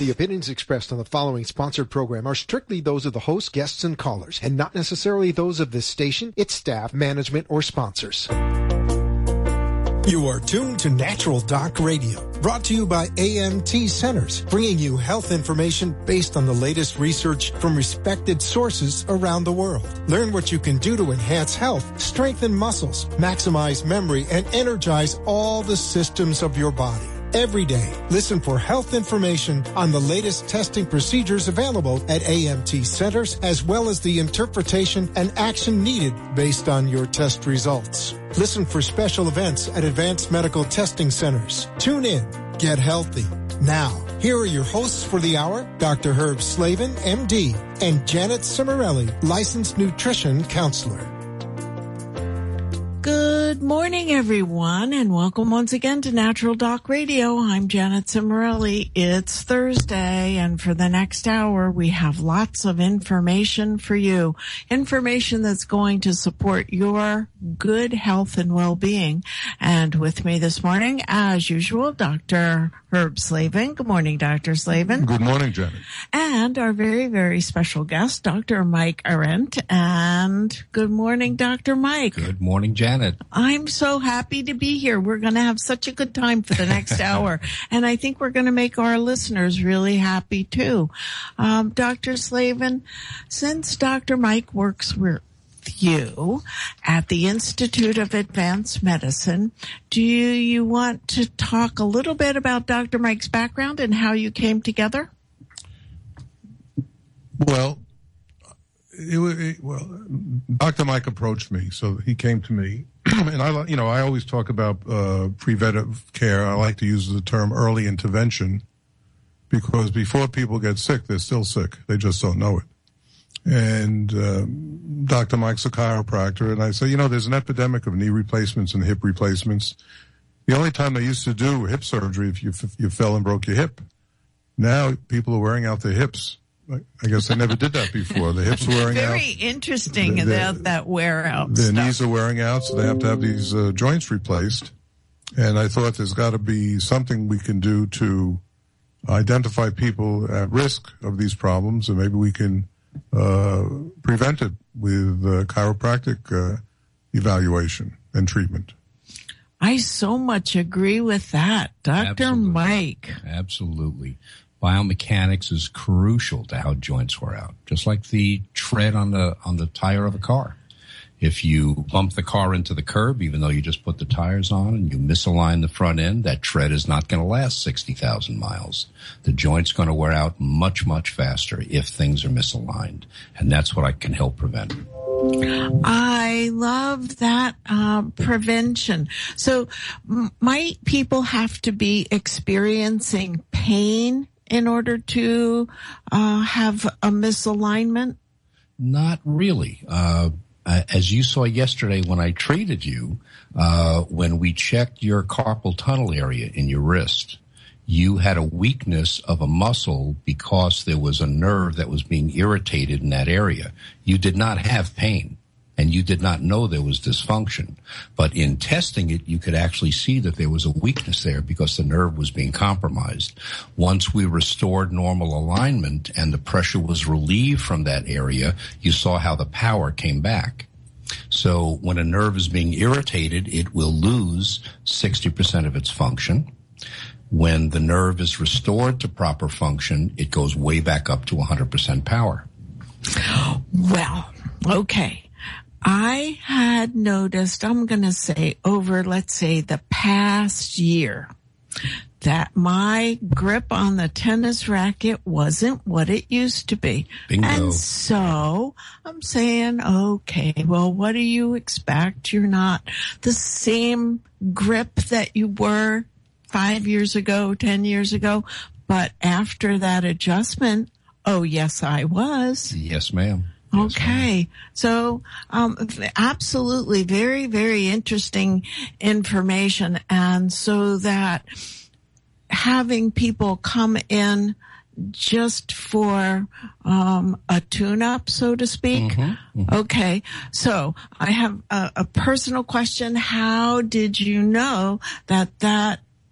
The opinions expressed on the following sponsored program are strictly those of the host, guests, and callers, and not necessarily those of this station, its staff, management, or sponsors. You are tuned to Natural Doc Radio, brought to you by AMT Centers, bringing you health information based on the latest research from respected sources around the world. Learn what you can do to enhance health, strengthen muscles, maximize memory, and energize all the systems of your body. Every day, listen for health information on the latest testing procedures available at AMT Centers, as well as the interpretation and action needed based on your test results. Listen for special events at Advanced Medical Testing Centers. Tune in. Get healthy. Now, here are your hosts for the hour, Dr. Herb Slavin, MD, and Janet Cimarelli, licensed nutrition counselor. Good morning, everyone, and welcome once again to Natural Doc Radio. I'm Janet Cimarelli. It's Thursday, and for the next hour, we have lots of information for you. Information that's going to support your good health and well-being. And with me this morning, as usual, Dr. Herb Slavin. Good morning, Dr. Slavin. Good morning, Janet. And our very, very special guest, Dr. Mike Arendt. And good morning, Dr. Mike. Good morning, Janet. I'm so happy to be here. We're going to have such a good time for the next hour. And I think we're going to make our listeners really happy, too. Dr. Slavin, since Dr. Mike works with you at the Institute of Advanced Medicine, do you want to talk a little bit about Dr. Mike's background and how you came together? Well, Dr. Mike approached me, so he came to me, and I always talk about preventive care. I like to use the term early intervention because before people get sick, they're still sick. They just don't know it. And Dr. Mike's a chiropractor, and I say, there's an epidemic of knee replacements and hip replacements. The only time they used to do hip surgery if you fell and broke your hip. Now people are wearing out their hips. I guess they never did that before. The hips are wearing out. Very interesting about that wear out Their stuff. knees are wearing out, so they have to have these joints replaced. And I thought there's got to be something we can do to identify people at risk of these problems, and maybe we can prevent it with chiropractic evaluation and treatment. I so much agree with that, Dr. Absolutely. Mike. Absolutely. Biomechanics is crucial to how joints wear out, just like the tread on the tire of a car. If you bump the car into the curb, even though you just put the tires on, and you misalign the front end, that tread is not going to last 60,000 miles. The joint's going to wear out much, much faster if things are misaligned. And that's what I can help prevent. I love that prevention. So might people have to be experiencing pain in order to have a misalignment? Not really. As you saw yesterday when I treated you, when we checked your carpal tunnel area in your wrist, you had a weakness of a muscle because there was a nerve that was being irritated in that area. You did not have pain, and you did not know there was dysfunction. But in testing it, you could actually see that there was a weakness there because the nerve was being compromised. Once we restored normal alignment and the pressure was relieved from that area, you saw how the power came back. So when a nerve is being irritated, it will lose 60% of its function. When the nerve is restored to proper function, it goes way back up to 100% power. Well, okay. I had noticed, I'm going to say over, let's say, the past year, that my grip on the tennis racket wasn't what it used to be. Bingo. And so I'm saying, okay, well, what do you expect? You're not the same grip that you were 5 years ago, 10 years ago. But after that adjustment, oh, yes, I was. Yes, ma'am. Okay. So, absolutely very, very interesting information. And so that having people come in just for, a tune-up, so to speak. Mm-hmm. Mm-hmm. Okay. So I have a personal question. How did you know that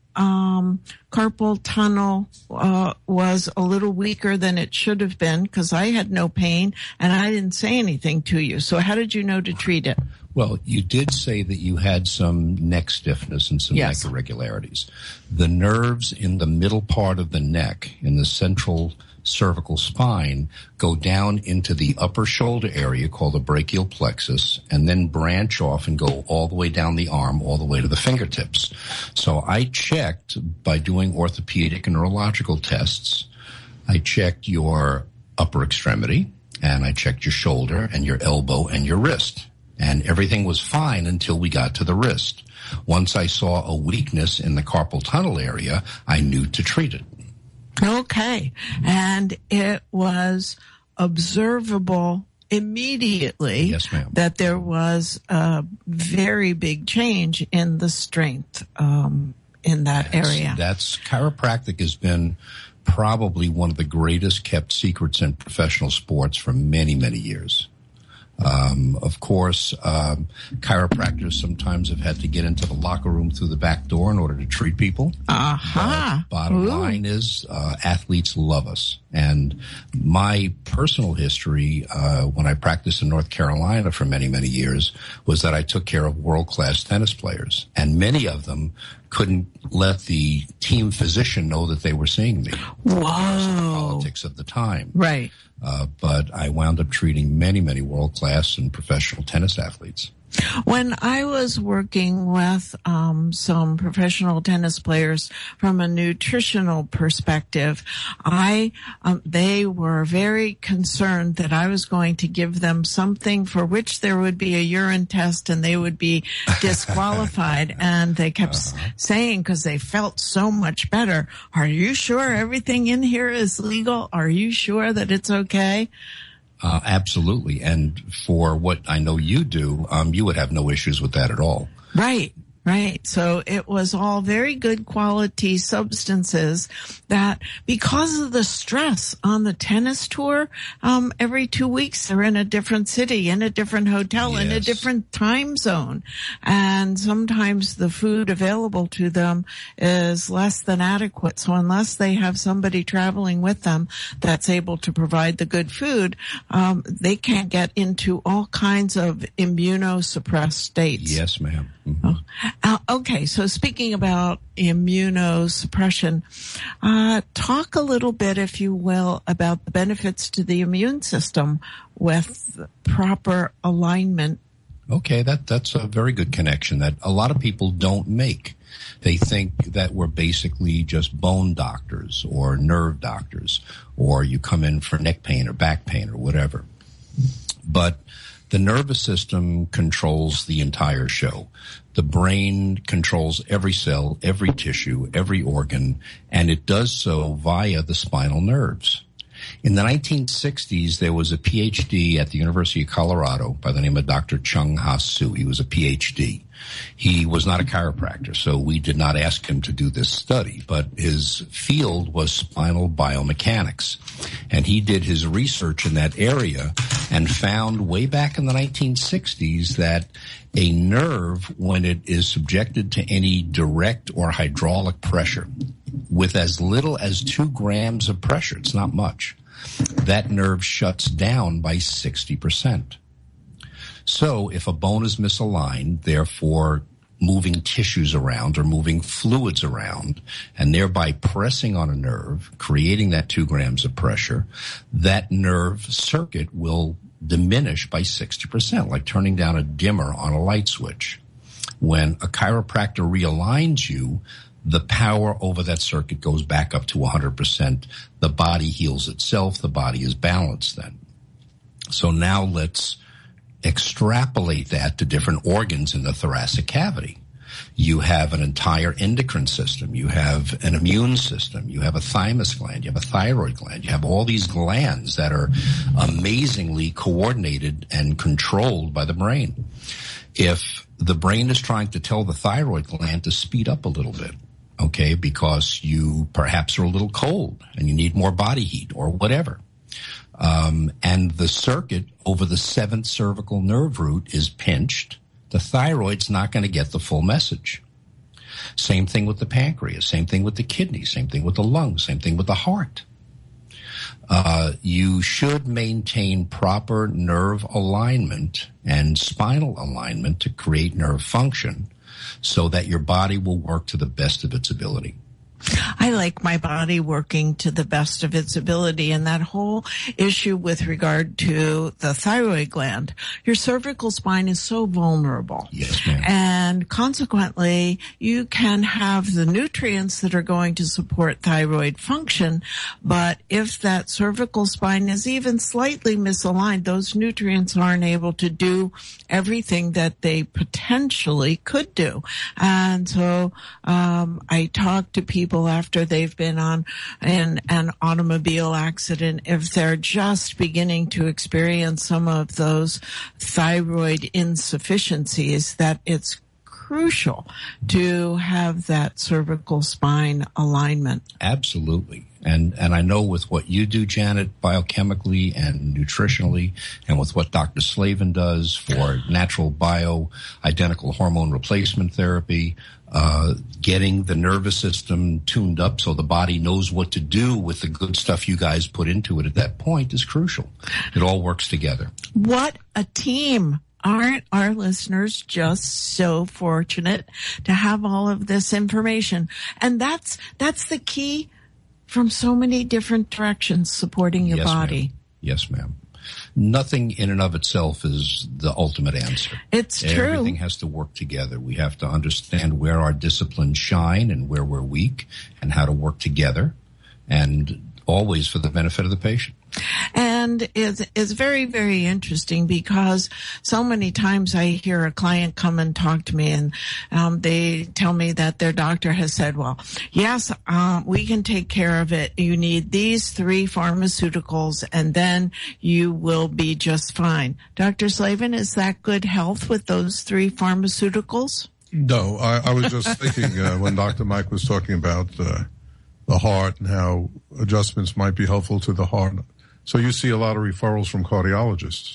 carpal tunnel was a little weaker than it should have been because I had no pain and I didn't say anything to you. So how did you know to treat it? Well, you did say that you had some neck stiffness and some neck irregularities. The nerves in the middle part of the neck, in the central cervical spine, go down into the upper shoulder area called the brachial plexus and then branch off and go all the way down the arm, all the way to the fingertips. So I checked by doing orthopedic and neurological tests. I checked your upper extremity and I checked your shoulder and your elbow and your wrist. And everything was fine until we got to the wrist. Once I saw a weakness in the carpal tunnel area, I knew to treat it. Okay. And it was observable immediately, yes, ma'am, that there was a very big change in the strength in that area. That's chiropractic has been probably one of the greatest kept secrets in professional sports for many, many years. Of course, chiropractors sometimes have had to get into the locker room through the back door in order to treat people. Bottom line is, athletes love us. And my personal history, when I practiced in North Carolina for many, many years, was that I took care of world-class tennis players. And many of them couldn't let the team physician know that they were seeing me. Whoa. Because of the politics of the time. Right. But I wound up treating many, many world-class and professional tennis athletes. When I was working with some professional tennis players from a nutritional perspective, they were very concerned that I was going to give them something for which there would be a urine test and they would be disqualified. And they kept saying, because they felt so much better, "Are you sure everything in here is legal? Are you sure that it's okay?" Absolutely. And for what I know you do, you would have no issues with that at all. Right. Right. So it was all very good quality substances that, because of the stress on the tennis tour, every 2 weeks they're in a different city, in a different hotel, in a different time zone. And sometimes the food available to them is less than adequate. So unless they have somebody traveling with them that's able to provide the good food, they can't get into all kinds of immunosuppressed states. Yes, ma'am. Mm-hmm. Okay, so speaking about immunosuppression, talk a little bit, if you will, about the benefits to the immune system with proper alignment. Okay, that's a very good connection that a lot of people don't make. They think that we're basically just bone doctors or nerve doctors, or you come in for neck pain or back pain or whatever. But the nervous system controls the entire show. The brain controls every cell, every tissue, every organ, and it does so via the spinal nerves. In the 1960s, there was a PhD at the University of Colorado by the name of Dr. Chung Ha Soo. He was a PhD. He was not a chiropractor, so we did not ask him to do this study, but his field was spinal biomechanics. And he did his research in that area and found way back in the 1960s that a nerve, when it is subjected to any direct or hydraulic pressure, with as little as 2 grams of pressure, it's not much, that nerve shuts down by 60%. So if a bone is misaligned, therefore moving tissues around or moving fluids around, and thereby pressing on a nerve, creating that 2 grams of pressure, that nerve circuit will diminish by 60%, like turning down a dimmer on a light switch. When a chiropractor realigns you, the power over that circuit goes back up to 100%. The body heals itself. The body is balanced then. So now let's extrapolate that to different organs in the thoracic cavity. You have an entire endocrine system. You have an immune system. You have a thymus gland. You have a thyroid gland. You have all these glands that are amazingly coordinated and controlled by the brain. If the brain is trying to tell the thyroid gland to speed up a little bit, okay, because you perhaps are a little cold and you need more body heat or whatever, and the circuit over the 7th cervical nerve root is pinched, the thyroid's not going to get the full message. Same thing with the pancreas, same thing with the kidney, same thing with the lungs, same thing with the heart. You should maintain proper nerve alignment and spinal alignment to create nerve function so that your body will work to the best of its ability. I like my body working to the best of its ability, and that whole issue with regard to the thyroid gland. Your cervical spine is so vulnerable. Yes, ma'am. And consequently, you can have the nutrients that are going to support thyroid function, but if that cervical spine is even slightly misaligned, those nutrients aren't able to do everything that they potentially could do. And so I talk to people after they've been in an automobile accident, if they're just beginning to experience some of those thyroid insufficiencies, that it's crucial to have that cervical spine alignment. Absolutely. And I know with what you do, Janet, biochemically and nutritionally, and with what Dr. Slavin does for natural bio-identical hormone replacement therapy, getting the nervous system tuned up so the body knows what to do with the good stuff you guys put into it at that point is crucial. It all works together. What a team. Aren't our listeners just so fortunate to have all of this information? And that's the key from so many different directions supporting your body. Ma'am. Yes, ma'am. Nothing in and of itself is the ultimate answer. It's true. Everything has to work together. We have to understand where our disciplines shine and where we're weak and how to work together, and always for the benefit of the patient. And it's very, very interesting because so many times I hear a client come and talk to me and they tell me that their doctor has said, well, yes, we can take care of it. You need these 3 pharmaceuticals and then you will be just fine. Dr. Slavin, is that good health with those 3 pharmaceuticals? No, I was just thinking when Dr. Mike was talking about the heart and how adjustments might be helpful to the heart. So you see a lot of referrals from cardiologists.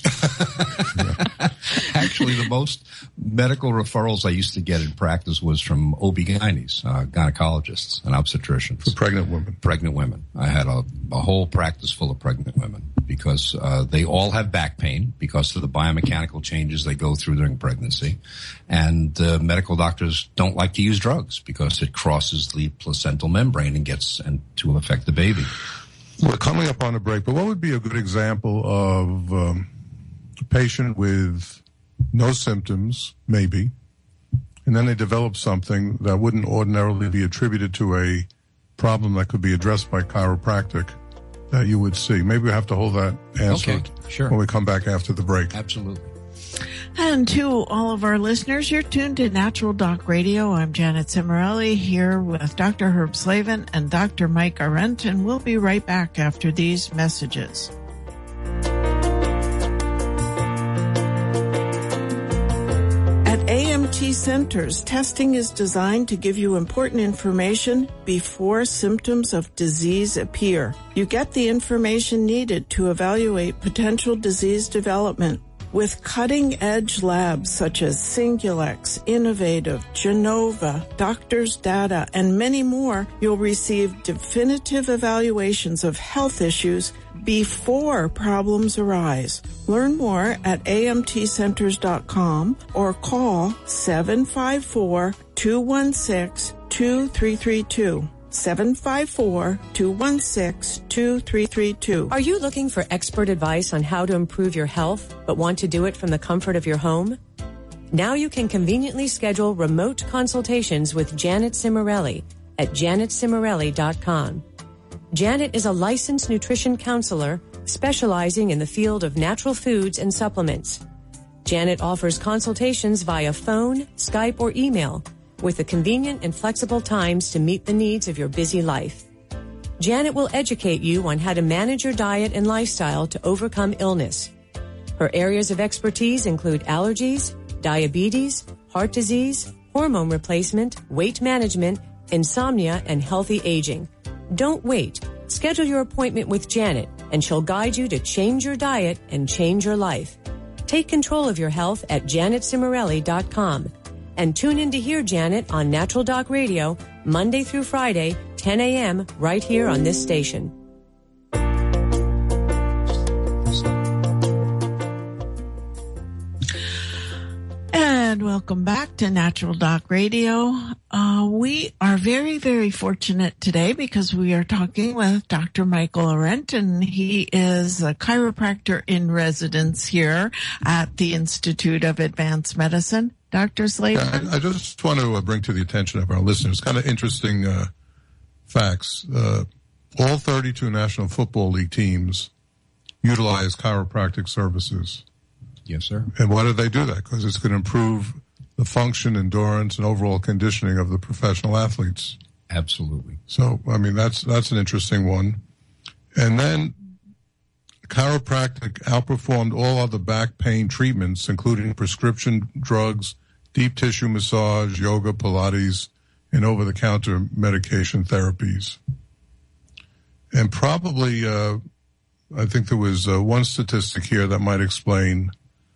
Yeah. Actually, the most medical referrals I used to get in practice was from OB-GYNs, gynecologists and obstetricians. For pregnant women. Pregnant women. I had a whole practice full of pregnant women because they all have back pain because of the biomechanical changes they go through during pregnancy. And medical doctors don't like to use drugs because it crosses the placental membrane and gets to affect the baby. We're coming up on a break, but what would be a good example of a patient with no symptoms, maybe, and then they develop something that wouldn't ordinarily be attributed to a problem that could be addressed by chiropractic that you would see? Maybe we have to hold that answer when we come back after the break. Absolutely. And to all of our listeners, you're tuned to Natural Doc Radio. I'm Janet Cimarelli here with Dr. Herb Slavin and Dr. Mike Arendt, and we'll be right back after these messages. At AMT Centers, testing is designed to give you important information before symptoms of disease appear. You get the information needed to evaluate potential disease development. With cutting-edge labs such as Singulex, Innovative, Genova, Doctors Data, and many more, you'll receive definitive evaluations of health issues before problems arise. Learn more at amtcenters.com or call 754-216-2332. 754-216-2332. Are you looking for expert advice on how to improve your health, but want to do it from the comfort of your home? Now you can conveniently schedule remote consultations with Janet Cimarelli at janetcimarelli.com. Janet is a licensed nutrition counselor specializing in the field of natural foods and supplements. Janet offers consultations via phone, Skype, or email, with the convenient and flexible times to meet the needs of your busy life. Janet will educate you on how to manage your diet and lifestyle to overcome illness. Her areas of expertise include allergies, diabetes, heart disease, hormone replacement, weight management, insomnia, and healthy aging. Don't wait. Schedule your appointment with Janet, and she'll guide you to change your diet and change your life. Take control of your health at janetcimarelli.com. And tune in to hear Janet on Natural Doc Radio, Monday through Friday, 10 a.m., right here on this station. And welcome back to Natural Doc Radio. We are very, very fortunate today because we are talking with Dr. Michael Arendt, and he is a chiropractor in residence here at the Institute of Advanced Medicine. Dr. Slater? Yeah, I just want to bring to the attention of our listeners kind of interesting facts. All 32 National Football League teams utilize chiropractic services. Yes, sir. And why do they do that? Because it's going to improve the function, endurance, and overall conditioning of the professional athletes. Absolutely. So, I mean, that's an interesting one. And then chiropractic outperformed all other back pain treatments, including prescription drugs, deep tissue massage, yoga, Pilates, and over-the-counter medication therapies. And probably, I think there was one statistic here that might explain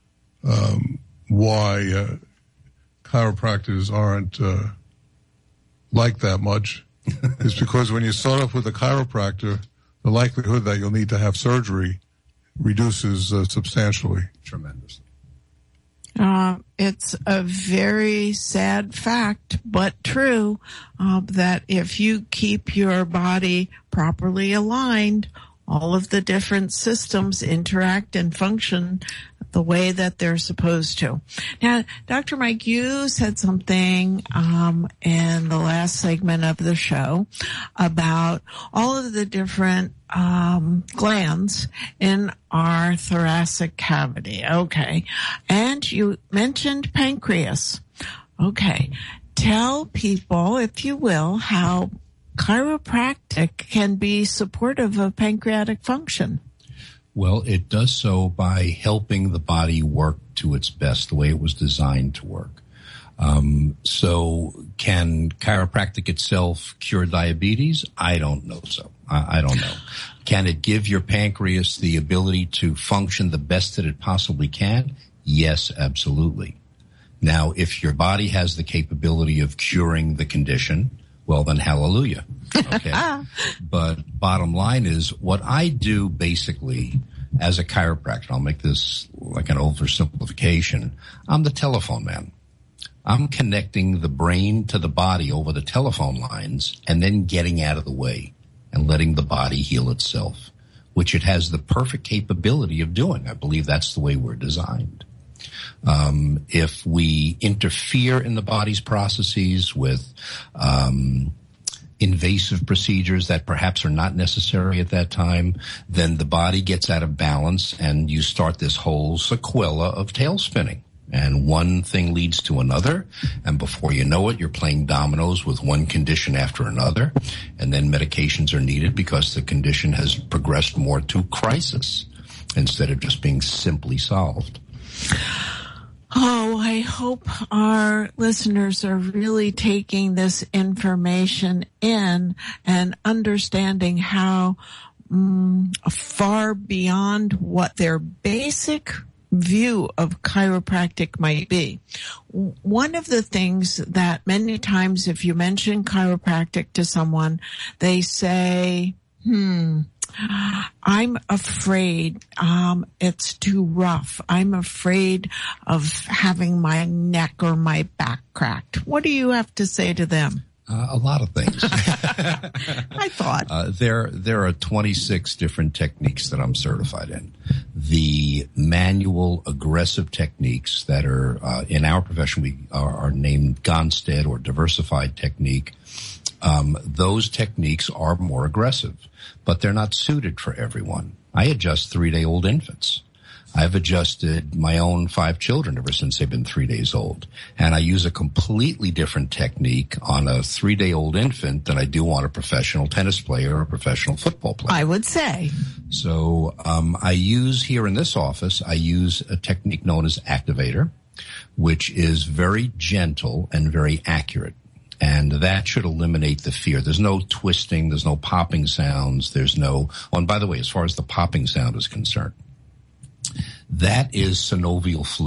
why chiropractors aren't like that much. It's because when you start off with a chiropractor, the likelihood that you'll need to have surgery reduces substantially. Tremendously. It's a very sad fact, but true, that if you keep your body properly aligned, all of the different systems interact and function the way that they're supposed to. Now, Dr. Mike, you said something in the last segment of the show about all of the different glands in our thoracic cavity. Okay. And you mentioned pancreas. Okay. Tell people, if you will, how chiropractic can be supportive of pancreatic function. Well, it does so by helping the body work to its best, the way it was designed to work. So can chiropractic itself cure diabetes? I don't know so. I don't know. Can it give your pancreas the ability to function the best that it possibly can? Yes, absolutely. Now, if your body has the capability of curing the condition, well, then hallelujah. Okay. But bottom line is what I do basically as a chiropractor, I'll make this like an oversimplification. I'm the telephone man. I'm connecting the brain to the body over the telephone lines and then getting out of the way and letting the body heal itself, which it has the perfect capability of doing. I believe that's the way we're designed. If we interfere in the body's processes with invasive procedures that perhaps are not necessary at that time, then the body gets out of balance and you start this whole sequela of tail spinning. And one thing leads to another, and before you know it, you're playing dominoes with one condition after another, and then medications are needed because the condition has progressed more to crisis instead of just being simply solved. Oh, I hope our listeners are really taking this information in and understanding how far beyond what their basic view of chiropractic might be. One of the things that many times if you mention chiropractic to someone, they say, I'm afraid it's too rough. I'm afraid of having my neck or my back cracked. What do you have to say to them? A lot of things. I thought. There are 26 different techniques that I'm certified in. The manual aggressive techniques that are in our profession we are named Gonstead or diversified technique. Those techniques are more aggressive, but they're not suited for everyone. I adjust 3-day-old infants. I've adjusted my own 5 children ever since they've been 3 days old. And I use a completely different technique on a 3-day-old infant than I do on a professional tennis player or a professional football player. I would say. So I use here in this office, I use a technique known as Activator, which is very gentle and very accurate. And that should eliminate the fear. There's no twisting. There's no popping sounds. There's no, oh, and by the way, as far as the popping sound is concerned, that is synovial fluid.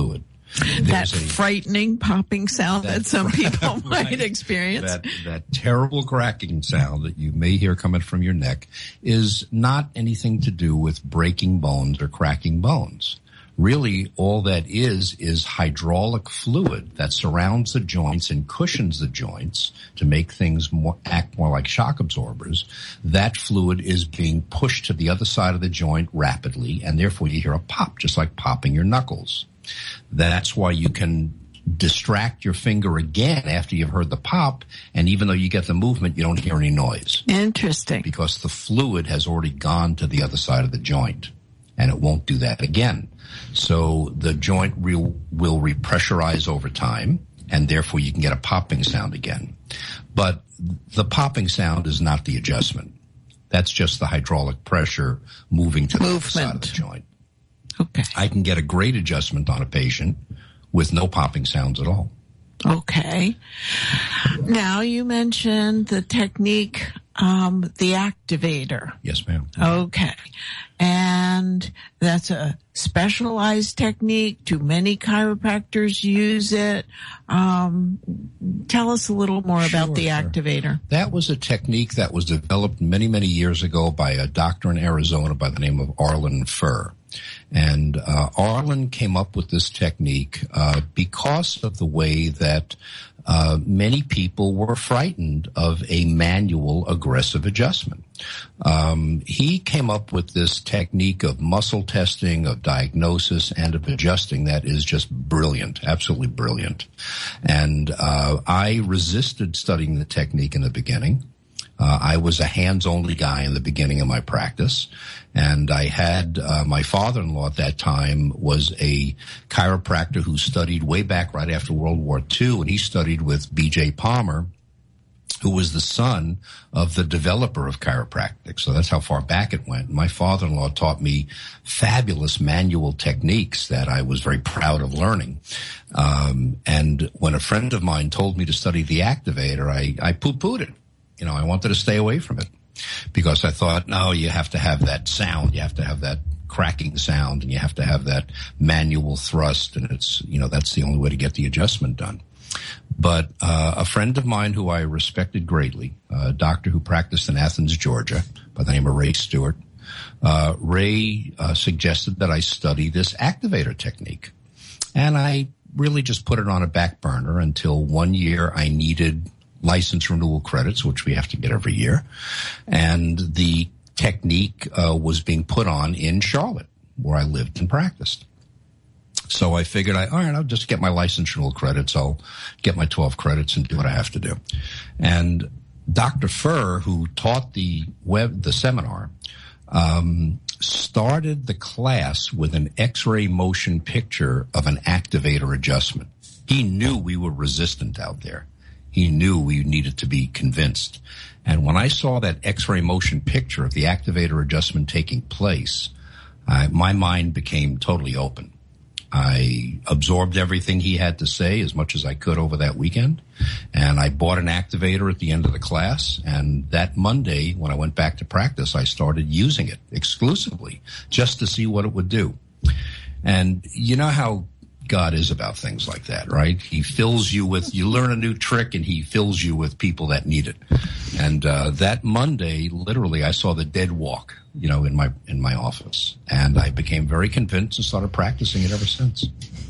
That frightening popping sound that some people might experience. That terrible cracking sound that you may hear coming from your neck is not anything to do with breaking bones or cracking bones. Really, all that is hydraulic fluid that surrounds the joints and cushions the joints to make things act more like shock absorbers. That fluid is being pushed to the other side of the joint rapidly, and therefore you hear a pop, just like popping your knuckles. That's why you can distract your finger again after you've heard the pop, and even though you get the movement, you don't hear any noise. Interesting. Because the fluid has already gone to the other side of the joint, and it won't do that again. So the joint will repressurize over time, and therefore you can get a popping sound again. But the popping sound is not the adjustment. That's just the hydraulic pressure moving to the other side of the joint. Okay. I can get a great adjustment on a patient with no popping sounds at all. Okay. Now you mentioned the technique, the activator. Yes, ma'am. Okay. And that's a specialized technique. Do many chiropractors use it? Tell us a little more about the activator. That was a technique that was developed many, many years ago by a doctor in Arizona by the name of Arlen Furr. And Arlen came up with this technique because of the way that many people were frightened of a manual aggressive adjustment. He came up with this technique of muscle testing, of diagnosis, and of adjusting that is just brilliant, absolutely brilliant. And I resisted studying the technique in the beginning. I was a hands-only guy in the beginning of my practice, and I had my father-in-law at that time was a chiropractor who studied way back right after World War II, and he studied with B.J. Palmer, who was the son of the developer of chiropractic. So that's how far back it went. My father-in-law taught me fabulous manual techniques that I was very proud of learning. And when a friend of mine told me to study the activator, I poo-pooed it. You know, I wanted to stay away from it because I thought, no, you have to have that sound. You have to have that cracking sound, and you have to have that manual thrust. And it's, you know, that's the only way to get the adjustment done. But a friend of mine who I respected greatly, a doctor who practiced in Athens, Georgia, by the name of Ray Stewart, Ray suggested that I study this activator technique. And I really just put it on a back burner until one year I needed license renewal credits, which we have to get every year. And the technique was being put on in Charlotte, where I lived and practiced. So I figured, all right, I'll just get my license renewal credits. I'll get my 12 credits and do what I have to do. And Dr. Furr, who taught the seminar, started the class with an X-ray motion picture of an activator adjustment. He knew we were resistant out there. He knew we needed to be convinced. And when I saw that X-ray motion picture of the activator adjustment taking place, my mind became totally open. I absorbed everything he had to say as much as I could over that weekend. And I bought an activator at the end of the class. And that Monday, when I went back to practice, I started using it exclusively just to see what it would do. And you know how God is about things like that, right? He fills you with, you learn a new trick and he fills you with people that need it. And that Monday, literally, I saw the dead walk, you know, in my office. And I became very convinced and started practicing it ever since.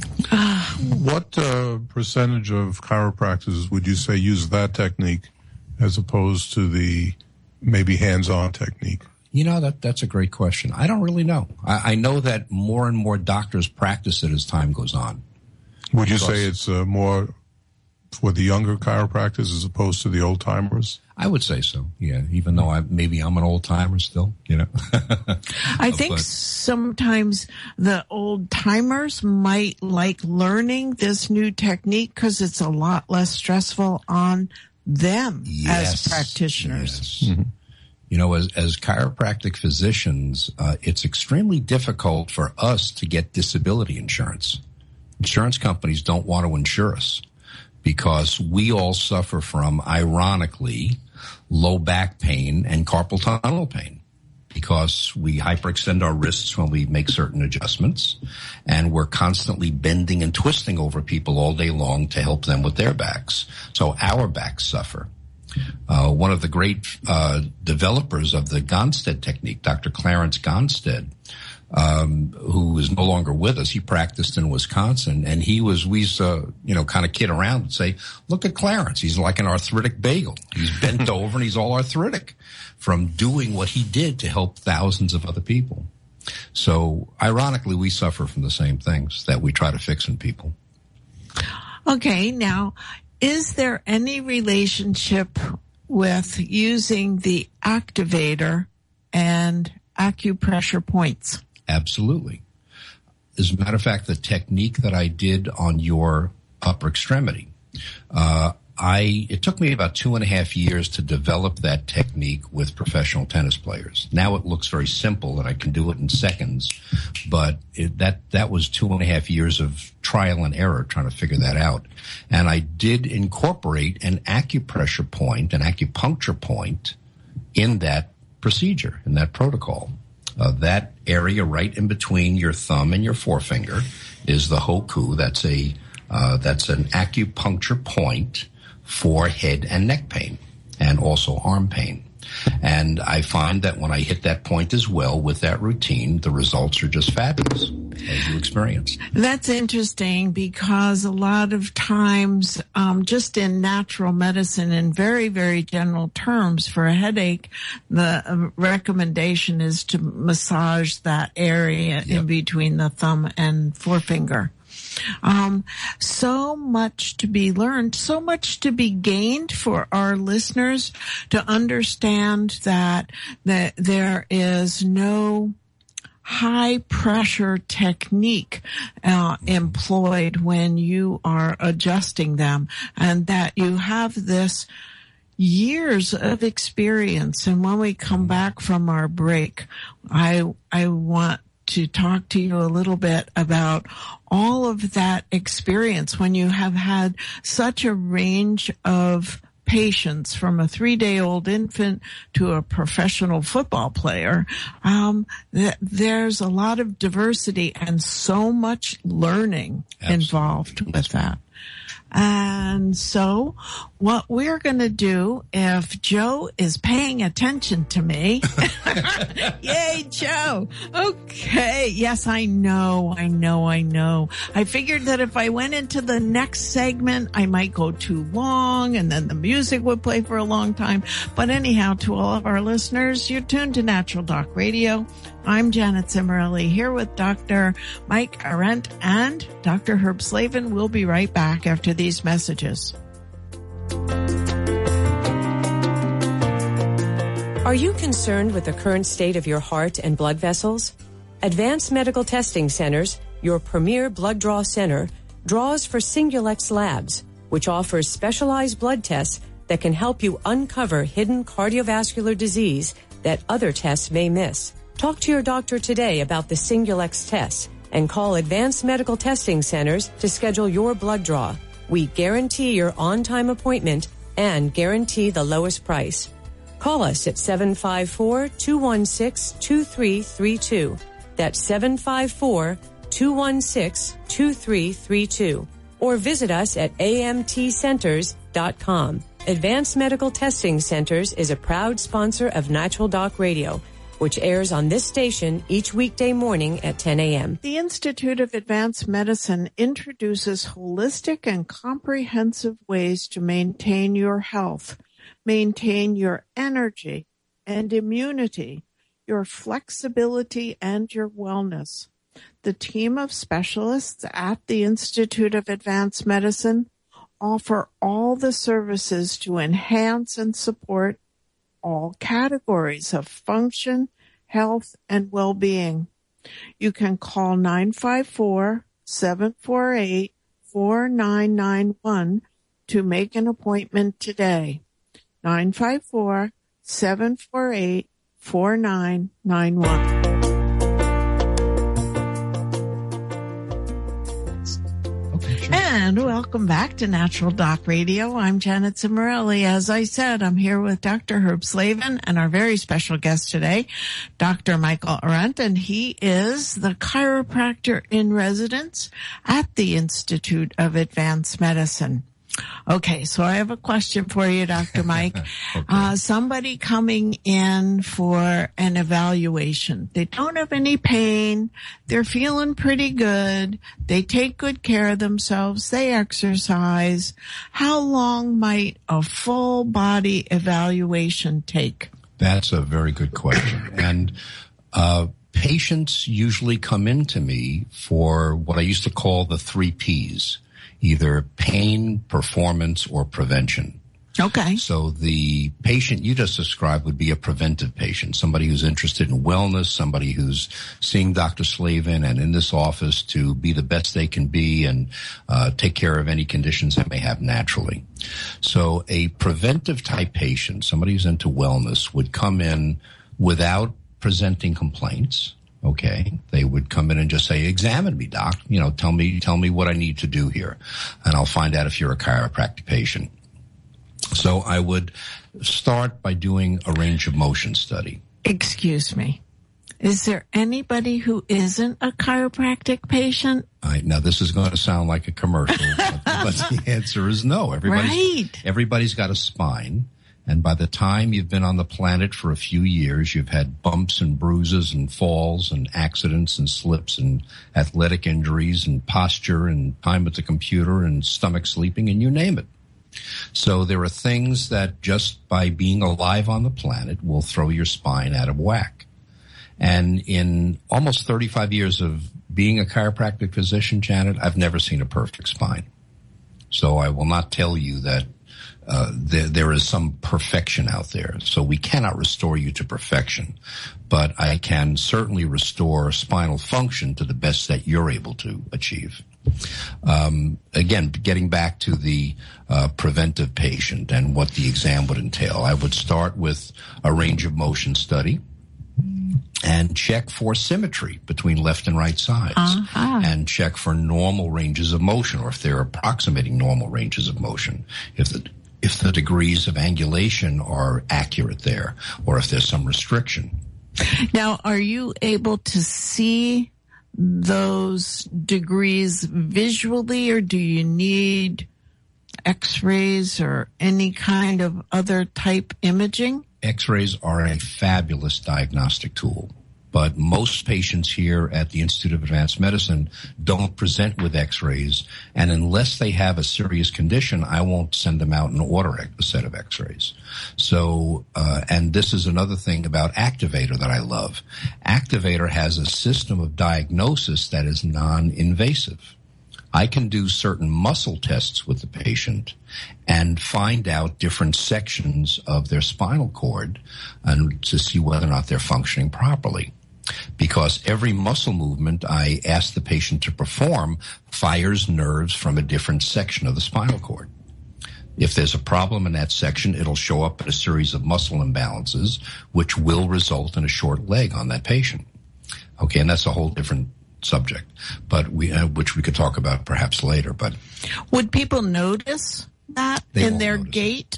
What percentage of chiropractors would you say use that technique as opposed to the maybe hands-on technique? You know, that's a great question. I don't really know. I know that more and more doctors practice it as time goes on. Would you say it's more for the younger chiropractors as opposed to the old-timers? I would say so, yeah, even though I'm an old-timer still, you know. I think sometimes the old-timers might like learning this new technique because it's a lot less stressful on them as practitioners. Yes. Mm-hmm. You know, as chiropractic physicians, it's extremely difficult for us to get disability insurance. Insurance companies don't want to insure us because we all suffer from, ironically, low back pain and carpal tunnel pain. because we hyperextend our wrists when we make certain adjustments, and we're constantly bending and twisting over people all day long to help them with their backs. So our backs suffer. One of the great developers of the Gonstead technique, Dr. Clarence Gonstead, who is no longer with us. He practiced in Wisconsin, and we used to, kind of kid around and say, look at Clarence. He's like an arthritic bagel. He's bent over and he's all arthritic from doing what he did to help thousands of other people. So ironically, we suffer from the same things that we try to fix in people. Okay. Now, is there any relationship with using the activator and acupressure points? Absolutely. As a matter of fact, the technique that I did on your upper extremity, it took me about 2.5 years to develop that technique with professional tennis players. Now it looks very simple and I can do it in seconds, but that was 2.5 years of trial and error trying to figure that out. And I did incorporate an acupressure point, an acupuncture point in that procedure, in that protocol. That area right in between your thumb and your forefinger is the Hoku. That's an acupuncture point for head and neck pain and also arm pain. And I find that when I hit that point as well with that routine, the results are just fabulous, as you experience. That's interesting because a lot of times, just in natural medicine, in very, very general terms, for a headache, the recommendation is to massage that area in between the thumb and forefinger. So much to be learned, so much to be gained for our listeners to understand that there is no high pressure technique employed when you are adjusting them, and that you have this years of experience. And when we come back from our break, I want to talk to you a little bit about all of that experience when you have had such a range of patients, from a 3-day-old infant to a professional football player. There's a lot of diversity and so much learning involved with that. And so what we're going to do, if Joe is paying attention to me, yay, Joe. Okay. Yes, I know. I figured that if I went into the next segment, I might go too long and then the music would play for a long time. But anyhow, to all of our listeners, you're tuned to Natural Doc Radio. I'm Janet Cimarelli here with Dr. Mike Arendt and Dr. Herb Slavin. We'll be right back after these messages. Are you concerned with the current state of your heart and blood vessels? Advanced Medical Testing Centers, your premier blood draw center, draws for Singulex Labs, which offers specialized blood tests that can help you uncover hidden cardiovascular disease that other tests may miss. Talk to your doctor today about the Singulex tests and call Advanced Medical Testing Centers to schedule your blood draw. We guarantee your on-time appointment and guarantee the lowest price. Call us at 754-216-2332. That's 754-216-2332. Or visit us at amtcenters.com. Advanced Medical Testing Centers is a proud sponsor of Natural Doc Radio, which airs on this station each weekday morning at 10 a.m. The Institute of Advanced Medicine introduces holistic and comprehensive ways to maintain your health, maintain your energy and immunity, your flexibility, and your wellness. The team of specialists at the Institute of Advanced Medicine offer all the services to enhance and support all categories of function, health, and well-being. You can call 954-748-4991 to make an appointment today. 954-748-4991. Okay, sure. And welcome back to Natural Doc Radio. I'm Janet Cimarelli. As I said, I'm here with Dr. Herb Slavin and our very special guest today, Dr. Michael Arendt, and he is the chiropractor in residence at the Institute of Advanced Medicine. Okay, so I have a question for you, Dr. Mike. Okay. Somebody coming in for an evaluation. They don't have any pain. They're feeling pretty good. They take good care of themselves. They exercise. How long might a full body evaluation take? That's a very good question. And patients usually come into me for what I used to call the 3 Ps. Either pain, performance, or prevention. Okay. So the patient you just described would be a preventive patient, somebody who's interested in wellness, somebody who's seeing Dr. Slavin and in this office to be the best they can be and take care of any conditions they may have naturally. So a preventive type patient, somebody who's into wellness, would come in without presenting complaints. Okay. They would come in and just say, examine me, doc. Tell me what I need to do here. And I'll find out if you're a chiropractic patient. So I would start by doing a range of motion study. Excuse me. Is there anybody who isn't a chiropractic patient? Now this is going to sound like a commercial, but the answer is no. Everybody's got a spine. And by the time you've been on the planet for a few years, you've had bumps and bruises and falls and accidents and slips and athletic injuries and posture and time at the computer and stomach sleeping and you name it. So there are things that just by being alive on the planet will throw your spine out of whack. And in almost 35 years of being a chiropractic physician, Janet, I've never seen a perfect spine. So I will not tell you that there is some perfection out there. So we cannot restore you to perfection, but I can certainly restore spinal function to the best that you're able to achieve. Again, getting back to the preventive patient and what the exam would entail, I would start with a range of motion study and check for symmetry between left and right sides, and check for normal ranges of motion, or if they're approximating normal ranges of motion. If the degrees of angulation are accurate there, or if there's some restriction. Now, are you able to see those degrees visually, or do you need X-rays or any kind of other type imaging? X-rays are a fabulous diagnostic tool, but most patients here at the Institute of Advanced Medicine don't present with X-rays, and unless they have a serious condition, I won't send them out and order a set of X-rays. So, and this is another thing about Activator that I love. Activator has a system of diagnosis that is non-invasive. I can do certain muscle tests with the patient and find out different sections of their spinal cord and to see whether or not they're functioning properly. Because every muscle movement I ask the patient to perform fires nerves from a different section of the spinal cord. If there's a problem in that section, it'll show up in a series of muscle imbalances, which will result in a short leg on that patient. Okay, and that's a whole different subject, but which we could talk about perhaps later. But would people notice that in their gait?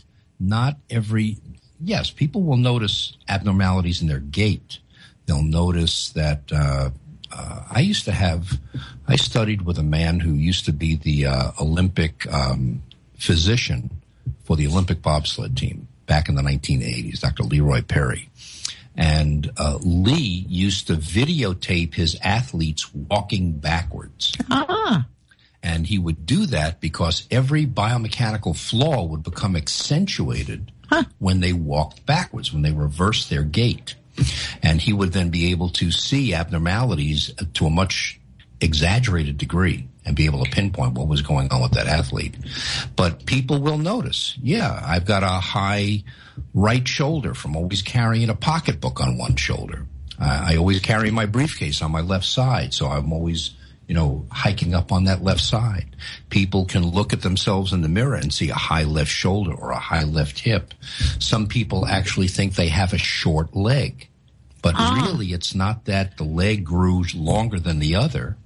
Yes, people will notice abnormalities in their gait. They'll notice that I studied with a man who used to be the Olympic physician for the Olympic bobsled team back in the 1980s, Dr. Leroy Perry. And Lee used to videotape his athletes walking backwards. And he would do that because every biomechanical flaw would become accentuated when they walked backwards, when they reversed their gait. And he would then be able to see abnormalities to a much exaggerated degree and be able to pinpoint what was going on with that athlete. But people will notice, I've got a high right shoulder from always carrying a pocketbook on one shoulder. I always carry my briefcase on my left side, so I'm always, hiking up on that left side. People can look at themselves in the mirror and see a high left shoulder or a high left hip. Some people actually think they have a short leg, but really it's not that the leg grew longer than the other.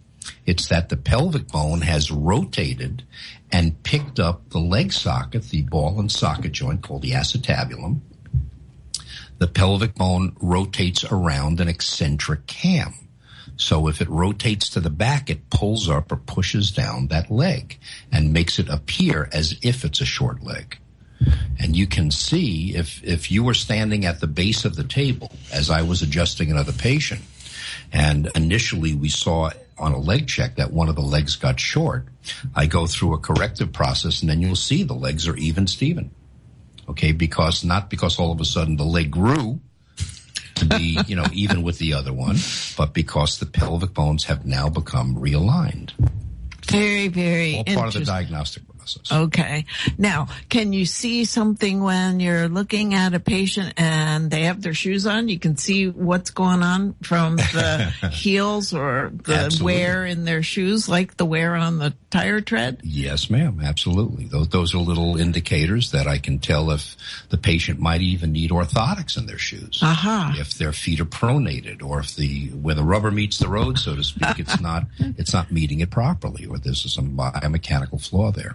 It's that the pelvic bone has rotated and picked up the leg socket, the ball and socket joint called the acetabulum. The pelvic bone rotates around an eccentric cam. So if it rotates to the back, it pulls up or pushes down that leg and makes it appear as if it's a short leg. And you can see if you were standing at the base of the table as I was adjusting another patient, and initially we saw on a leg check that one of the legs got short, I go through a corrective process, and then you'll see the legs are even Steven. Okay, not because all of a sudden the leg grew to be, even with the other one, but because the pelvic bones have now become realigned. Very, very all part of the diagnostic process. Okay. Now, can you see something when you're looking at a patient and they have their shoes on? You can see what's going on from the heels or the Absolutely. wear in their shoes, like the wear on the tire tread? Yes, ma'am. Absolutely. Those are little indicators that I can tell if the patient might even need orthotics in their shoes. Aha. If their feet are pronated, or if where the rubber meets the road, so to speak, it's not meeting it properly, or there's some biomechanical flaw there.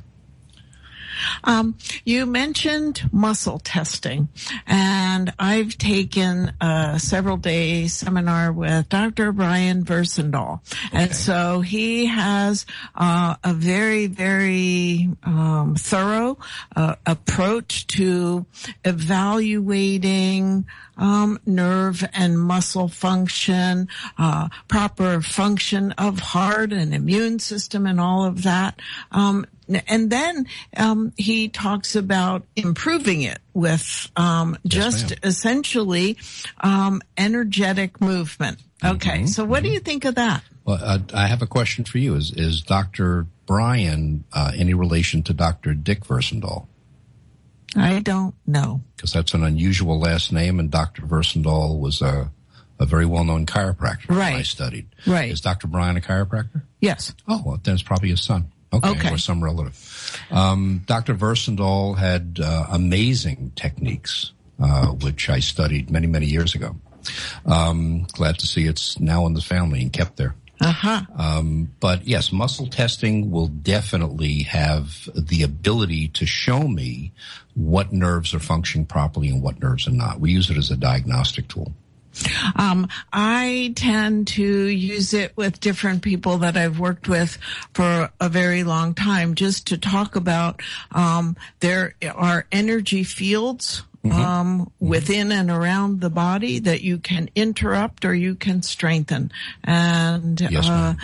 You mentioned muscle testing, and I've taken a several-day seminar with Dr. Brian Versendahl. Okay. And so he has a very, very thorough approach to evaluating nerve and muscle function, proper function of heart and immune system and all of that. And then he talks about improving it with essentially energetic movement. Okay, mm-hmm. So what do you think of that? Well, I have a question for you. Is Dr. Brian any relation to Dr. Dick Versendahl? I don't know. Because that's an unusual last name, and Dr. Versendahl was a very well-known chiropractor that I studied. Right. Is Dr. Brian a chiropractor? Yes. Oh, well, then it's probably his son. Okay. Or some relative. Dr. Versendahl had amazing techniques, which I studied many, many years ago. Glad to see it's now in the family and kept there. Uh-huh. But yes, muscle testing will definitely have the ability to show me what nerves are functioning properly and what nerves are not. We use it as a diagnostic tool. I tend to use it with different people that I've worked with for a very long time, just to talk about, there are energy fields, within and around the body that you can interrupt or you can strengthen. And, yes,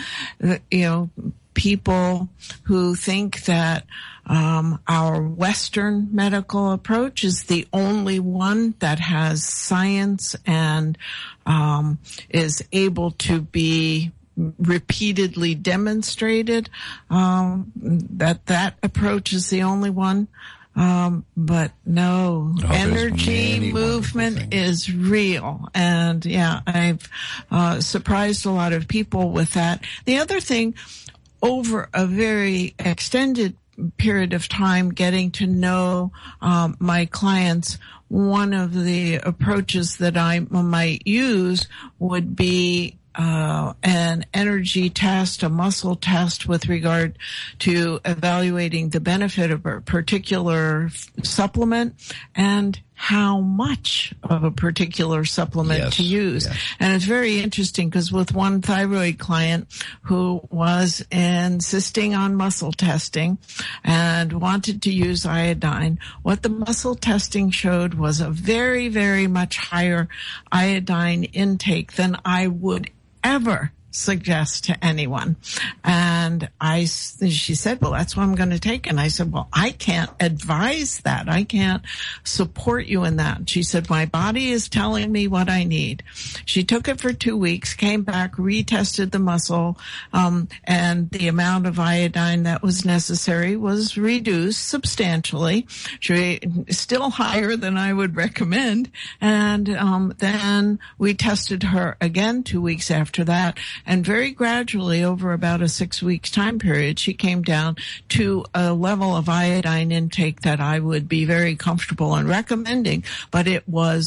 people who think that our Western medical approach is the only one that has science and is able to be repeatedly demonstrated, that approach is the only one. But no, energy movement is real. And yeah, I've surprised a lot of people with that. The other thing, over a very extended period of time, getting to know my clients, one of the approaches that I might use would be an energy test, a muscle test with regard to evaluating the benefit of a particular supplement and how much of a particular supplement to use. Yes. And it's very interesting because with one thyroid client who was insisting on muscle testing and wanted to use iodine, what the muscle testing showed was a very, very much higher iodine intake than I would ever suggest to anyone. And she said, well, that's what I'm going to take. And I said, well, I can't advise that. I can't support you in that. And she said, my body is telling me what I need. She took it for 2 weeks, came back, retested the muscle, and the amount of iodine that was necessary was reduced substantially. Still higher than I would recommend. And then we tested her again 2 weeks after that. And very gradually, over about a 6 weeks time period, she came down to a level of iodine intake that I would be very comfortable in recommending, but it was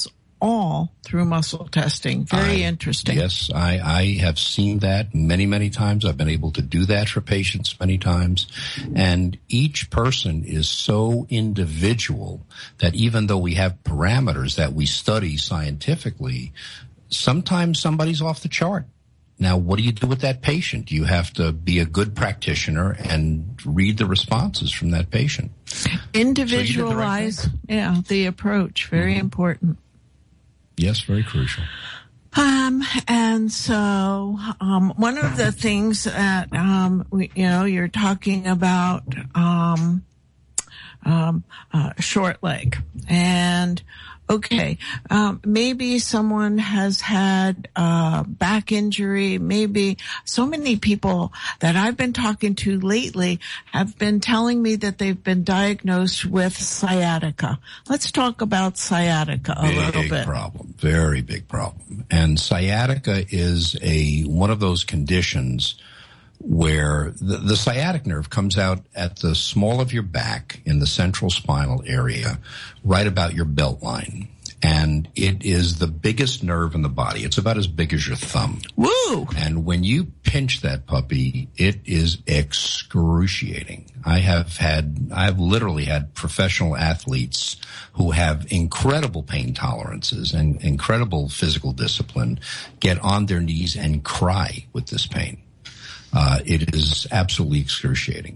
all through muscle testing. Very interesting. Yes, I have seen that many, many times. I've been able to do that for patients many times. And each person is so individual that even though we have parameters that we study scientifically, sometimes somebody's off the chart. Now, what do you do with that patient? You have to be a good practitioner and read the responses from that patient. Individualize, the approach. Very important. Yes, very crucial. And so, one of the things that, you're talking about, short leg. And, okay, maybe someone has had back injury. Maybe so many people that I've been talking to lately have been telling me that they've been diagnosed with sciatica. Let's talk about sciatica a little bit. Big problem, very big problem. And sciatica is one of those conditions where the sciatic nerve comes out at the small of your back in the central spinal area, right about your belt line. And it is the biggest nerve in the body. It's about as big as your thumb. Woo! And when you pinch that puppy, it is excruciating. I've literally had professional athletes who have incredible pain tolerances and incredible physical discipline get on their knees and cry with this pain. It is absolutely excruciating.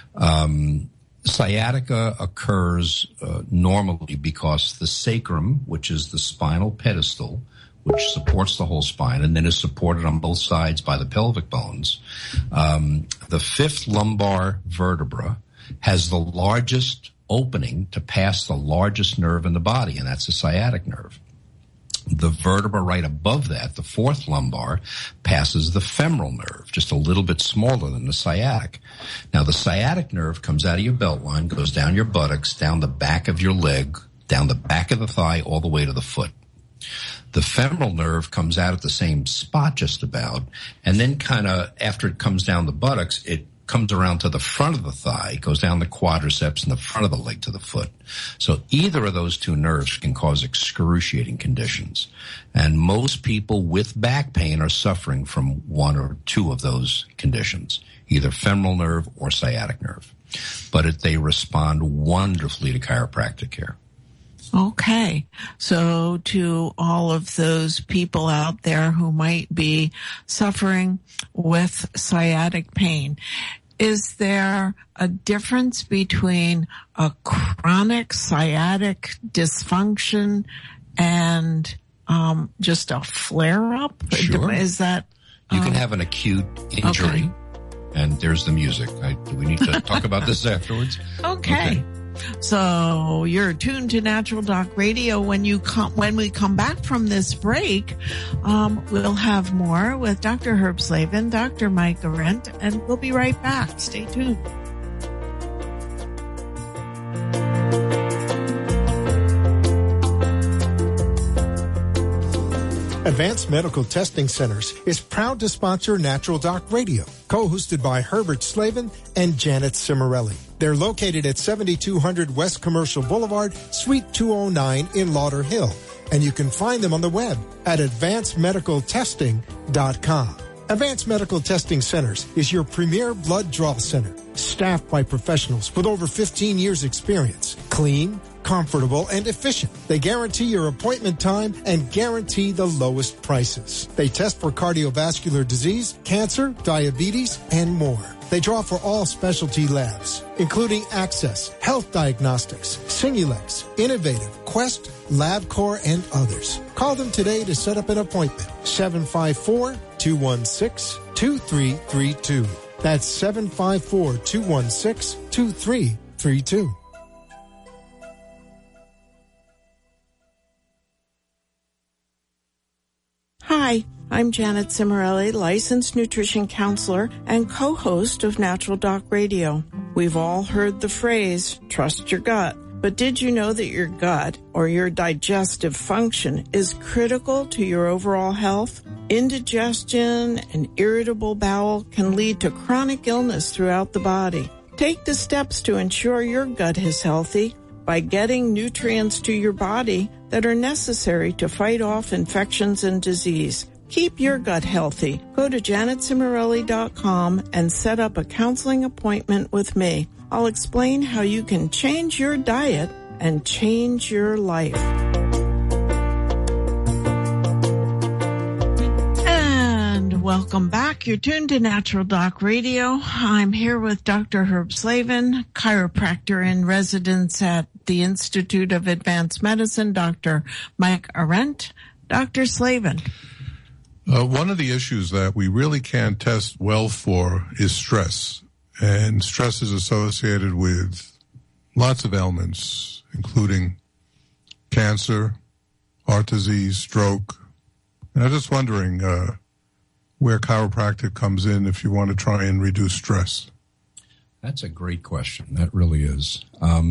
Sciatica occurs normally because the sacrum, which is the spinal pedestal, which supports the whole spine and then is supported on both sides by the pelvic bones, the fifth lumbar vertebra has the largest opening to pass the largest nerve in the body, and that's the sciatic nerve. The vertebra right above that, the fourth lumbar, passes the femoral nerve, just a little bit smaller than the sciatic. Now, the sciatic nerve comes out of your belt line, goes down your buttocks, down the back of your leg, down the back of the thigh, all the way to the foot. The femoral nerve comes out at the same spot just about, and then kind of after it comes down the buttocks, it comes around to the front of the thigh, goes down the quadriceps and the front of the leg to the foot. So either of those two nerves can cause excruciating conditions. And most people with back pain are suffering from one or two of those conditions, either femoral nerve or sciatic nerve. But they respond wonderfully to chiropractic care. Okay. So to all of those people out there who might be suffering with sciatic pain, is there a difference between a chronic sciatic dysfunction and just a flare-up? Sure. Is that... You can have an acute injury, and there's the music. Do we need to talk about this afterwards? Okay. So you're tuned to Natural Doc Radio. When we come back from this break, we'll have more with Dr. Herb Slavin, Dr. Mike Arendt, and we'll be right back. Stay tuned. Advanced Medical Testing Centers is proud to sponsor Natural Doc Radio, co-hosted by Herbert Slavin and Janet Cimarelli. They're located at 7200 West Commercial Boulevard, Suite 209 in Lauderhill, and you can find them on the web at advancedmedicaltesting.com. Advanced Medical Testing Centers is your premier blood draw center, staffed by professionals with over 15 years experience. Clean, comfortable, and efficient. They guarantee your appointment time and guarantee the lowest prices. They test for cardiovascular disease, cancer, diabetes, and more. They draw for all specialty labs, including Access, Health Diagnostics, Simulex, Innovative, Quest, LabCorp, and others. Call them today to set up an appointment. 754-216-2332. That's 754-216-2332. Hi, I'm Janet Cimarelli, licensed nutrition counselor and co-host of Natural Doc Radio. We've all heard the phrase, trust your gut. But did you know that your gut, or your digestive function, is critical to your overall health? Indigestion and irritable bowel can lead to chronic illness throughout the body. Take the steps to ensure your gut is healthy by getting nutrients to your body that are necessary to fight off infections and disease. Keep your gut healthy. Go to janetcimarelli.com and set up a counseling appointment with me. I'll explain how you can change your diet and change your life. And welcome back. You're tuned to Natural Doc Radio. I'm here with Dr. Herb Slavin, chiropractor in residence at the Institute of Advanced Medicine, Dr. Mike Arendt. Dr. Slavin. One of the issues that we really can't test well for is stress. And stress is associated with lots of ailments, including cancer, heart disease, stroke. And I'm just wondering where chiropractic comes in if you want to try and reduce stress. That's a great question. That really is.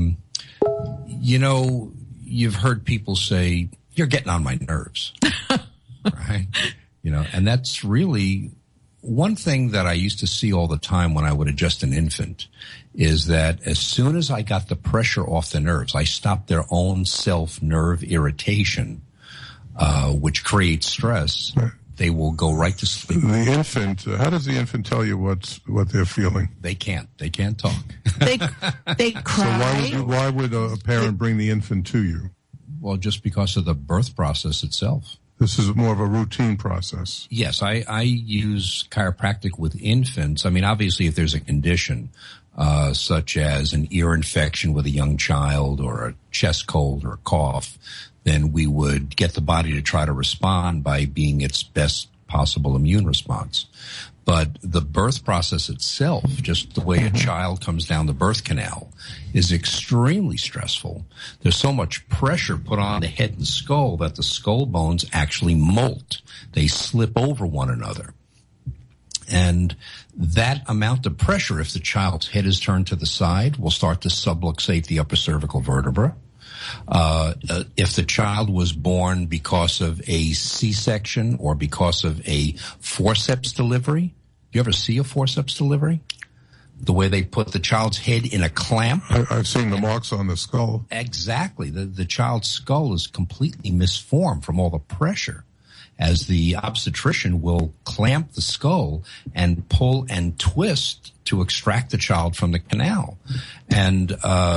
You've heard people say, you're getting on my nerves, right? And that's really one thing that I used to see all the time when I would adjust an infant is that as soon as I got the pressure off the nerves, I stopped their own self-nerve irritation, which creates stress. Right. They will go right to sleep. The infant, how does the infant tell you what they're feeling? They can't talk. They cry. So why would a parent bring the infant to you? Well, just because of the birth process itself. This is more of a routine process. Yes, I use chiropractic with infants. I mean, obviously, if there's a condition such as an ear infection with a young child or a chest cold or a cough, then we would get the body to try to respond by being its best possible immune response. But the birth process itself, just the way a child comes down the birth canal, is extremely stressful. There's so much pressure put on the head and skull that the skull bones actually molt. They slip over one another. And that amount of pressure, if the child's head is turned to the side, will start to subluxate the upper cervical vertebra. If the child was born because of a C-section or because of a forceps delivery, you ever see a forceps delivery? The way they put the child's head in a clamp? I've seen the marks on the skull. Exactly. The child's skull is completely misformed from all the pressure, as the obstetrician will clamp the skull and pull and twist to extract the child from the canal. And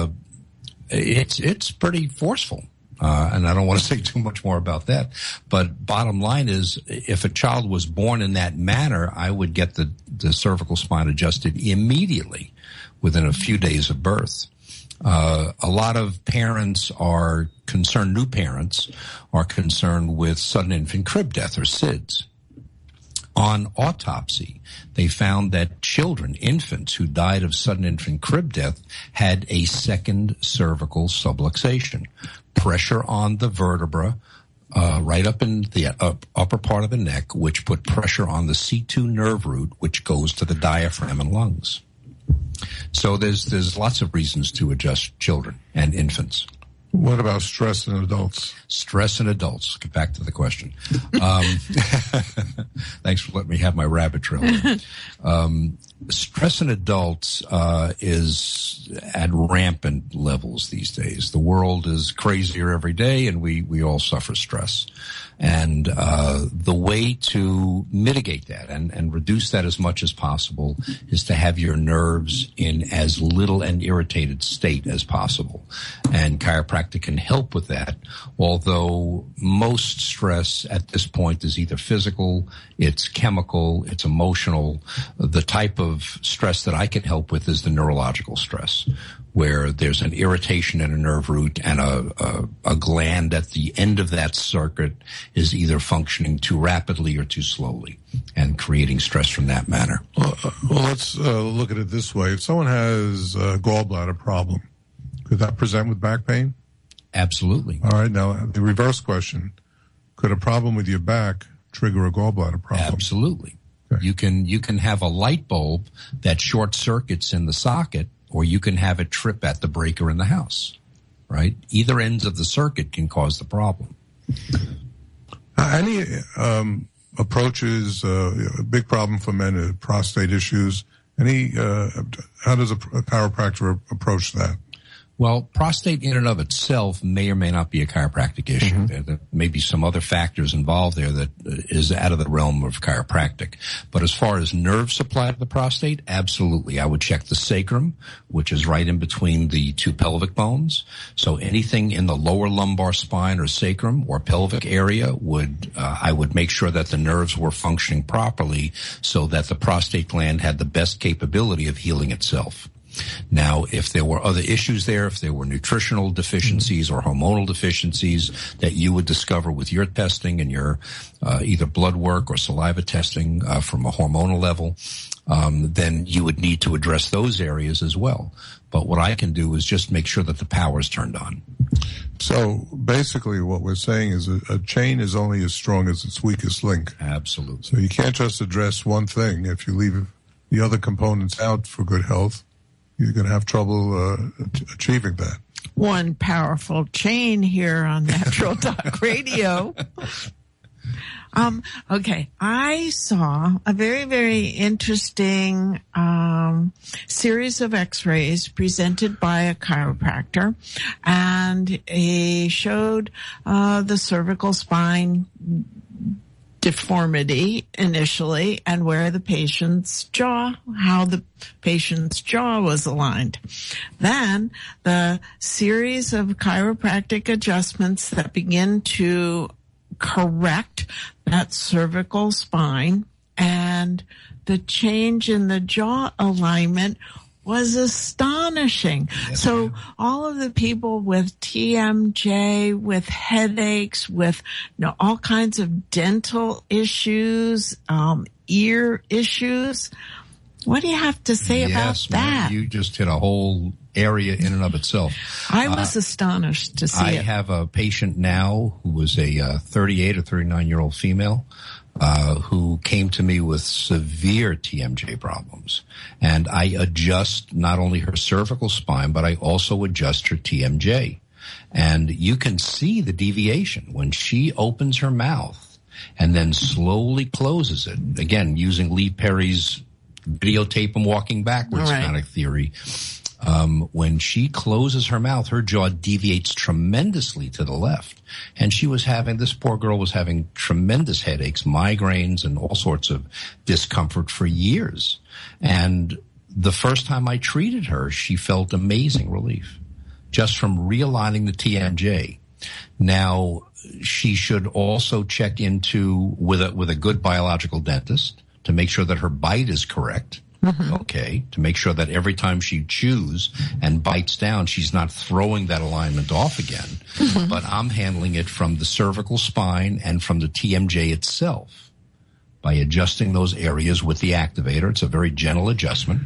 it's pretty forceful. And I don't want to say too much more about that. But bottom line is, if a child was born in that manner, I would get the cervical spine adjusted immediately within a few days of birth. A lot of parents are concerned, new parents are concerned with sudden infant crib death or SIDS. On autopsy, they found that children, infants who died of sudden infant crib death had a second cervical subluxation. Pressure on the vertebra, right up in the upper part of the neck, which put pressure on the C2 nerve root, which goes to the diaphragm and lungs. So there's lots of reasons to adjust children and infants. What about stress in adults? Stress in adults. Get back to the question. Thanks for letting me have my rabbit trail. Stress in adults is at rampant levels these days. The world is crazier every day, and we all suffer stress. And the way to mitigate that and reduce that as much as possible is to have your nerves in as little an irritated state as possible. And chiropractic can help with that, although most stress at this point is either physical, it's chemical, it's emotional. The type of stress that I can help with is the neurological stress, where there's an irritation in a nerve root and a gland at the end of that circuit is either functioning too rapidly or too slowly and creating stress from that manner. Well, let's look at it this way. If someone has a gallbladder problem, could that present with back pain? Absolutely. All right. Now, the reverse question, could a problem with your back trigger a gallbladder problem? Absolutely. Okay. You can have a light bulb that short circuits in the socket, or you can have it trip at the breaker in the house, right? Either ends of the circuit can cause the problem. Any approaches, a big problem for men, prostate issues. How does a chiropractor approach that? Well, prostate in and of itself may or may not be a chiropractic issue. Mm-hmm. There may be some other factors involved there that is out of the realm of chiropractic. But as far as nerve supply to the prostate, absolutely. I would check the sacrum, which is right in between the two pelvic bones. So anything in the lower lumbar spine or sacrum or pelvic area I would make sure that the nerves were functioning properly so that the prostate gland had the best capability of healing itself. Now, if there were other issues there, if there were nutritional deficiencies or hormonal deficiencies that you would discover with your testing and your either blood work or saliva testing from a hormonal level, then you would need to address those areas as well. But what I can do is just make sure that the power is turned on. So basically what we're saying is a chain is only as strong as its weakest link. Absolutely. So you can't just address one thing. If you leave the other components out for good health, you're going to have trouble achieving that. One powerful chain here on Natural Talk Radio. Okay, I saw a very, very interesting series of x-rays presented by a chiropractor, and he showed the cervical spine deformity initially and where the patient's how the patient's jaw was aligned. Then the series of chiropractic adjustments that begin to correct that cervical spine, and the change in the jaw alignment was astonishing. Yes, so all of the people with TMJ, with headaches, with all kinds of dental issues, ear issues, what do you have to say about that? You just hit a whole area in and of itself. I was astonished to see it. I have a patient now who was a 38 or 39-year-old female who came to me with severe TMJ problems. And I adjust not only her cervical spine, but I also adjust her TMJ. And you can see the deviation when she opens her mouth and then slowly closes it. Again, using Lee Perry's videotape and walking backwards kind of theory. When she closes her mouth, her jaw deviates tremendously to the left. And this poor girl was having tremendous headaches, migraines, and all sorts of discomfort for years. And the first time I treated her, she felt amazing relief just from realigning the TMJ. Now, she should also check into with a good biological dentist to make sure that her bite is correct. Mm-hmm. Okay, to make sure that every time she chews and bites down, she's not throwing that alignment off again. Mm-hmm. But I'm handling it from the cervical spine and from the TMJ itself by adjusting those areas with the activator. It's a very gentle adjustment.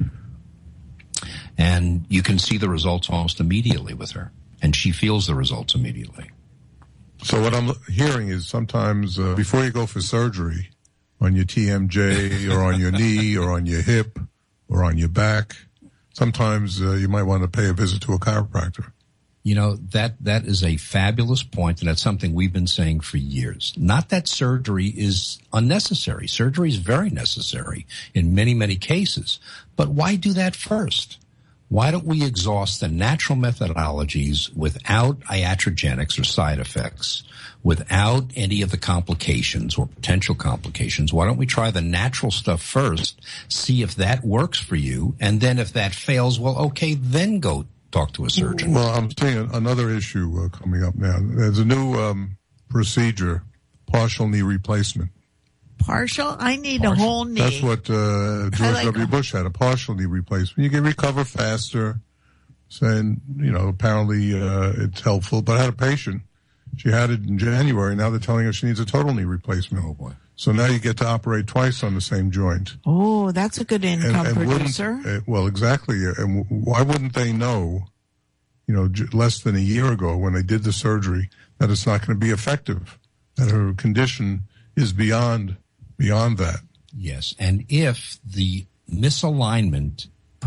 And you can see the results almost immediately with her. And she feels the results immediately. So what I'm hearing is sometimes before you go for surgery, on your TMJ or on your knee or on your hip or on your back, sometimes you might want to pay a visit to a chiropractor. That is a fabulous point, and that's something we've been saying for years. Not that surgery is unnecessary. Surgery is very necessary in many, many cases. But why do that first? Why don't we exhaust the natural methodologies without iatrogenics or side effects, without any of the complications or potential complications? Why don't we try the natural stuff first, see if that works for you, and then if that fails, well, okay, then go talk to a surgeon. Well, I'm seeing another issue coming up now. There's a new procedure, partial knee replacement. Partial? I need a whole knee. That's what George W. Bush had, a partial knee replacement. You can recover faster, saying, apparently it's helpful. But I had a patient. She had it in January. Now they're telling her she needs a total knee replacement. Oh, boy. So now you get to operate twice on the same joint. Oh, that's a good income producer. Well, exactly. And why wouldn't they know, less than a year ago when they did the surgery, that it's not going to be effective, that her condition is beyond that. Yes, and if the misalignment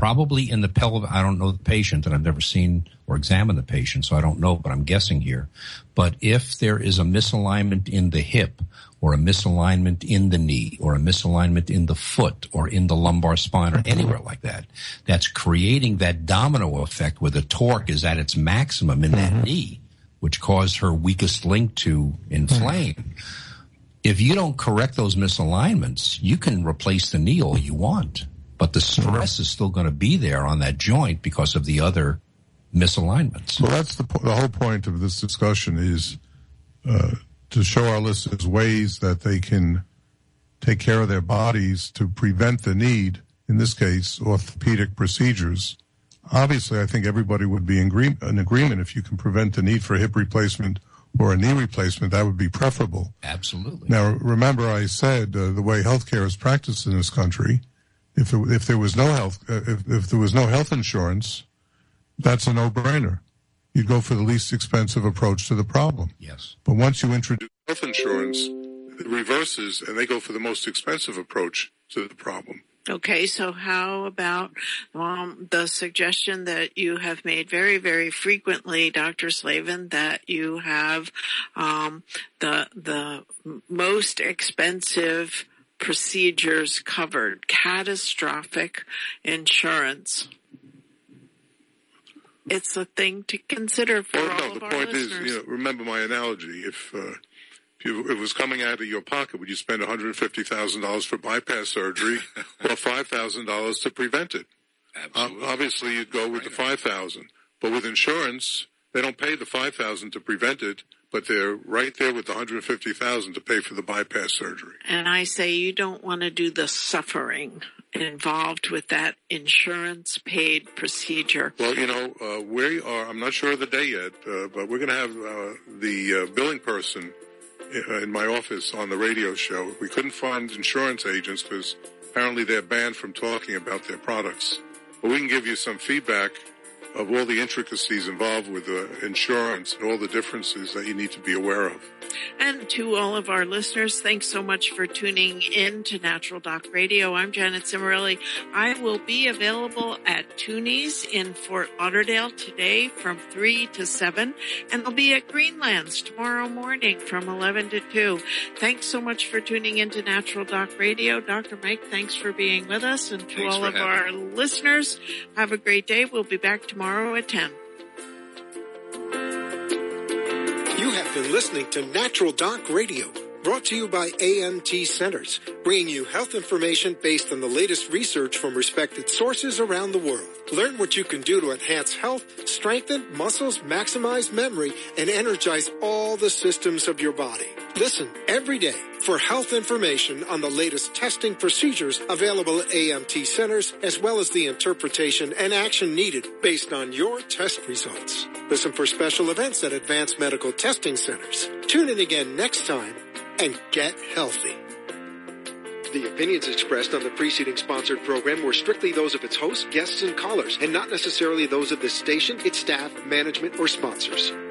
probably in the pelvic. I don't know the patient, and I've never seen or examined the patient, so I don't know, but I'm guessing here. But if there is a misalignment in the hip, or a misalignment in the knee, or a misalignment in the foot, or in the lumbar spine, or anywhere like that, that's creating that domino effect where the torque is at its maximum in that knee, which caused her weakest link to inflame. If you don't correct those misalignments, you can replace the knee all you want, but the stress is still going to be there on that joint because of the other misalignments. Well, that's the whole point of this discussion is to show our listeners ways that they can take care of their bodies to prevent the need, in this case, orthopedic procedures. Obviously, I think everybody would be in agreement if you can prevent the need for a hip replacement or a knee replacement. That would be preferable. Absolutely. Now, remember I said the way healthcare is practiced in this country, if there was no health insurance, that's a no-brainer. You'd go for the least expensive approach to the problem. Yes. But once you introduce health insurance, it reverses, and they go for the most expensive approach to the problem. Okay, so how about the suggestion that you have made very, very frequently, Dr. Slavin, that you have the most expensive procedures covered, catastrophic insurance? It's a thing to consider for all of our listeners. The point is, remember my analogy. If it was coming out of your pocket, would you spend $150,000 for bypass surgery or $5,000 to prevent it? Absolutely. Obviously, you'd go with the $5,000. But with insurance, they don't pay the $5,000 to prevent it, but they're right there with the $150,000 to pay for the bypass surgery. And I say you don't want to do the suffering involved with that insurance-paid procedure. Well, we are, I'm not sure of the day yet, but we're going to have the billing person in my office on the radio show. We couldn't find insurance agents because apparently they're banned from talking about their products. But we can give you some feedback of all the intricacies involved with insurance and all the differences that you need to be aware of. And to all of our listeners, thanks so much for tuning in to Natural Doc Radio. I'm Janet Cimarelli. I will be available at Toonies in Fort Lauderdale today from 3 to 7, and I'll be at Greenlands tomorrow morning from 11 to 2. Thanks so much for tuning in to Natural Doc Radio. Dr. Mike, thanks for being with us. And to all of our listeners, have a great day. We'll be back tomorrow at 10. You have been listening to Natural Doc Radio, brought to you by AMT Centers, bringing you health information based on the latest research from respected sources around the world. Learn what you can do to enhance health, strengthen muscles, maximize memory, and energize all the systems of your body. Listen every day for health information on the latest testing procedures available at AMT Centers, as well as the interpretation and action needed based on your test results. Listen for special events at Advanced Medical Testing Centers. Tune in again next time and get healthy. The opinions expressed on the preceding sponsored program were strictly those of its hosts, guests, and callers, and not necessarily those of this station, its staff, management, or sponsors.